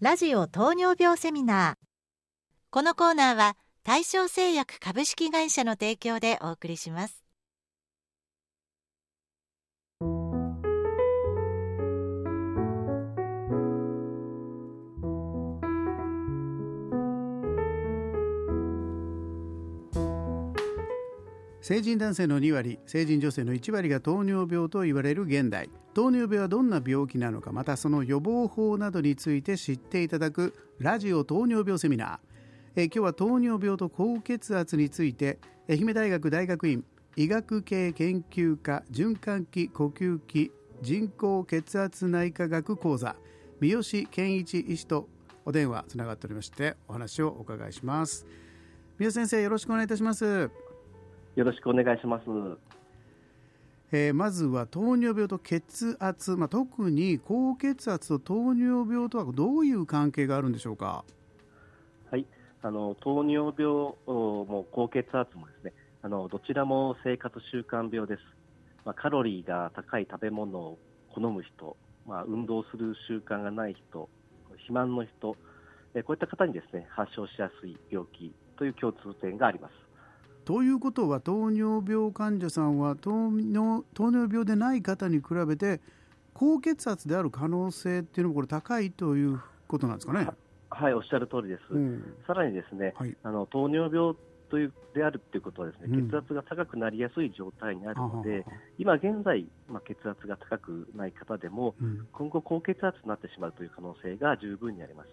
ラジオ糖尿病セミナー。このコーナーは大正製薬株式会社の提供でお送りします。 成人男性の2割、成人女性の1割が糖尿病と言われる現代。糖尿病はどんな病気なのか、またその予防法などについて知っていただくラジオ糖尿病セミナー。今日は糖尿病と高血圧について、愛媛大学大学院医学系研究科循環器呼吸器人工血圧内科学講座、三好健一医師とお電話つながっておりまして、お話をお伺いします。三好先生、よろしくお願いいたします。 よろしくお願いします。 まずは糖尿病と血圧、特に高血圧と糖尿病とはどういう関係があるんでしょうか。 はい、糖尿病も高血圧もですね、どちらも生活習慣病です。カロリーが高い食べ物を好む人、運動する習慣がない人、肥満の人、こういった方にですね、発症しやすい病気という共通点があります。 ということは、糖尿病患者さんは糖尿病でない方に比べて高血圧である可能性っていうのもこれ高いということなんですかね。 はい、おっしゃる通りです。さらにですね、はい、糖尿病であるということはですね、血圧が高くなりやすい状態にあるので、今現在、血圧が高くない方でも、今後高血圧になってしまうという可能性が十分にあります。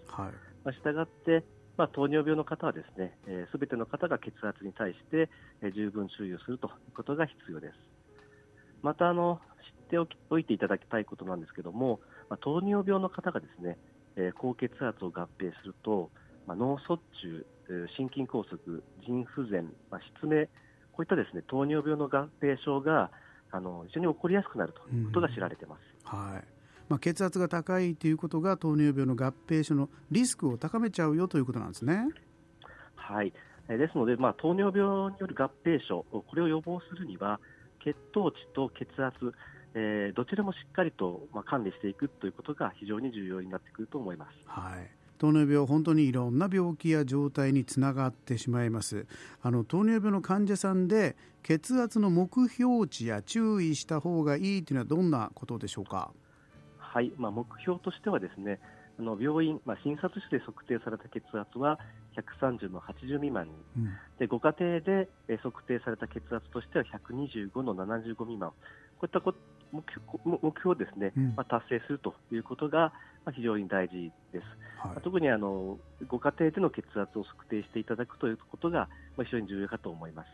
したがって糖尿病の方はですね、すべての方が血圧に対して、十分注意をするということが必要です。また知っておいていただきたいことなんですけども、糖尿病の方がですね、高血圧を合併すると、脳卒中、心筋梗塞、腎不全、失明、こういったですね、糖尿病の合併症が非常に起こりやすくなるということが知られています。 血圧が高いということが糖尿病の合併症のリスクを高めちゃうよということなんですね。 はい、ですので、糖尿病による合併症、これを予防するには血糖値と血圧、どちらもしっかりと管理していくということが非常に重要になってくると思います。 糖尿病、本当にいろんな病気や状態につながってしまいます。糖尿病の患者さんで血圧の目標値や注意した方がいいというのはどんなことでしょうか。 はい、目標としてはですね、病院、診察室で測定された血圧は130の80未満に、でご家庭で測定された血圧としては125の75未満、こういった目標をですね、達成するということが非常に大事です。特にご家庭での血圧を測定していただくということが非常に重要かと思います。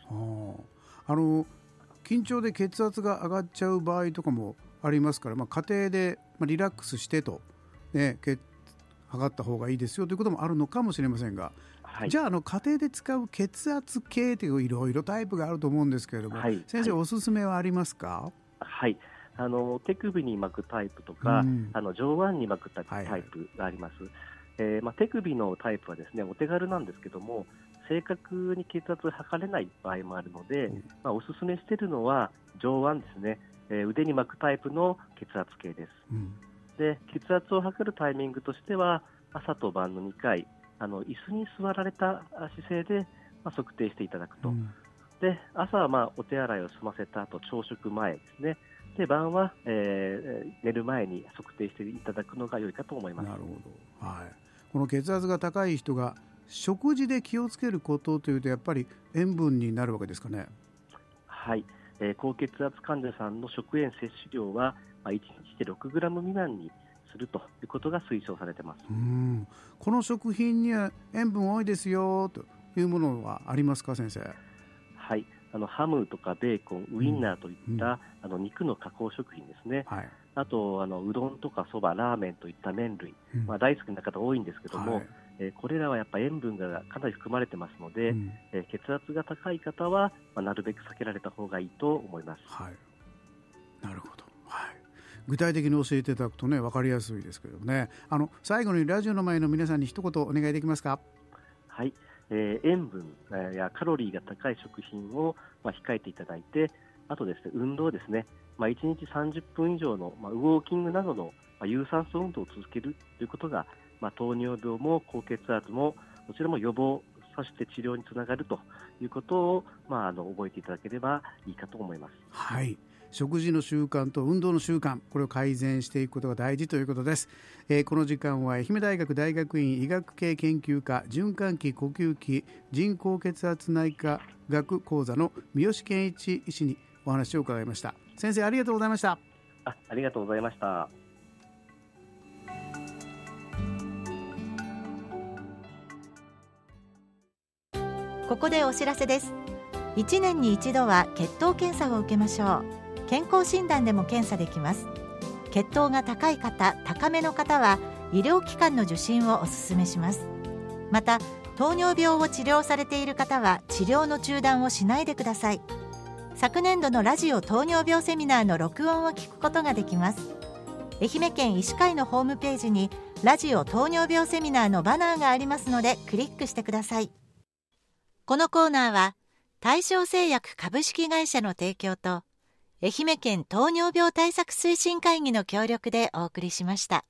緊張で血圧が上がっちゃう場合とかもありますから、家庭でリラックスしてと、測った方がいいですよということもあるのかもしれませんが、じゃあ家庭で使う血圧計といういろいろタイプがあると思うんですけれども、先生、おすすめはありますか。 手首に巻くタイプとか、上腕に巻くタイプがあります。手首のタイプはですね、お手軽なんですけども、正確に血圧を測れない場合もあるので、おすすめしているのは上腕ですね、腕に巻くタイプの血圧計です。で、血圧を測るタイミングとしては朝と晩の2回、椅子に座られた姿勢で、測定していただくと。で、朝はお手洗いを済ませた後、朝食前ですね。で、晩は、寝る前に測定していただくのが良いかと思います。 なるほど。この血圧が高い人が食事で気をつけることというと、やっぱり塩分になるわけですかね。 高血圧患者さんの食塩摂取量は、1日で6グラム未満にするということが推奨されています。 この食品には塩分多いですよというものはありますか、先生。 ハムとかベーコン、ウインナーといった、肉の加工食品ですね。あとうどんとかそば、ラーメンといった麺類、大好きな方多いんですけども、これらはやっぱり塩分がかなり含まれてますので、血圧が高い方は、なるべく避けられた方がいいと思います。 なるほど。具体的に教えていただくとね、分かりやすいですけどね。最後にラジオの前の皆さんに一言お願いできますか。 塩分やカロリーが高い食品を控えていただいて、あとですね、運動ですね、1日30分以上のウォーキングなどの有酸素運動を続けるということが糖尿病も高血圧もどちらも予防、そして治療につながるということを、覚えていただければいいかと思います。 はい、食事の習慣と運動の習慣、これを改善していくことが大事ということです。この時間は愛媛大学大学院医学系研究科循環器呼吸器人工血圧内科学講座の三好健一医師にお話を伺いました。先生、ありがとうございました。 ありがとうございました。 ここでお知らせです。1年に一度は血糖検査を受けましょう。健康診断でも検査できます。血糖が高い方、高めの方は医療機関の受診をお勧めします。また、糖尿病を治療されている方は治療の中断をしないでください。昨年度のラジオ糖尿病セミナーの録音を聞くことができます。愛媛県医師会のホームページにラジオ糖尿病セミナーのバナーがありますのでクリックしてください。このコーナーは大正製薬株式会社の提供と愛媛県糖尿病対策推進会議の協力でお送りしました。